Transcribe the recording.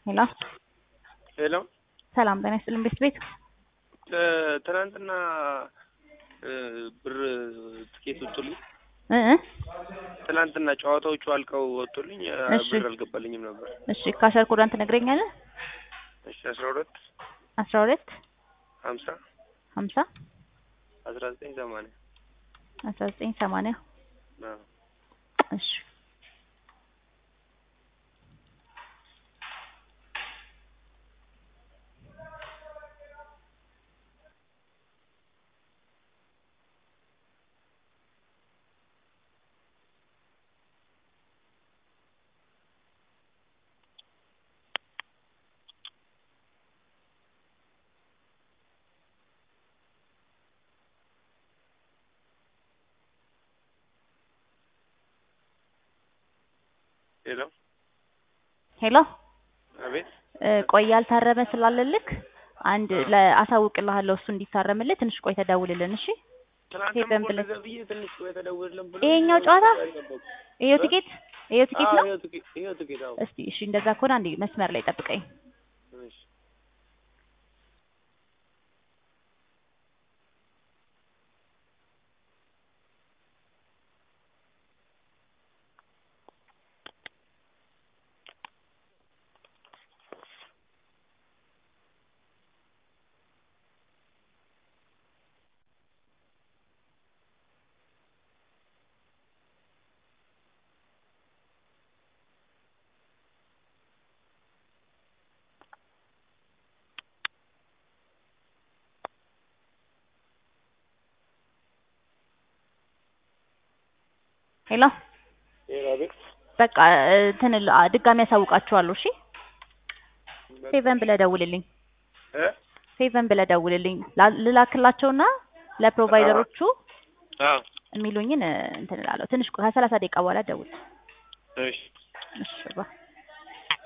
ሄሎ ሄሎ ሰላም ጤና ይስጥልኝ ቤት ትናንትና ብር ትኬት ወጥቶልኝ ትናንትና ጨዋታዎቹ አልቀው ወጥቶልኝ ብር አልገባልኝም ነበር። እሺ ካሸር ኮዳን ትነግረኛለህ? እሺ 12 50 1980 እሺ ሄሎ አቤት ቆይ ያልታረመ ስላለልክ አንድ ለአሳውቅልሃለሁ እሱ እንዲታረምልህ ትንሽ ቆይ ተደውልልን እሺ ትናንትና ወደዚህ ትንሽ ቆይ ተደውልልን ብሎ ይሄኛው ጨዋታ ይሄው ትኬት ነው ይሄው ትኬት አዎ እስቲ እሺ እንደዛ ከሆነ አንዴ መስመር ላይ ጠብቀኝ እሺ ሄሎ አቤት በቃ እንትን ድጋሚ ያሳውቃችኋለሁ እሺ ሴቨን ብለህ ደውልልኝ ሴቨን ብለህ ደውልልኝ ልላክላቸውና ለፕሮቫይደሮቹ የሚሉኝን እንትን እላለሁ ትንሽ ከ30 ደቂቃ በኋላ ደውል እሺ እሺ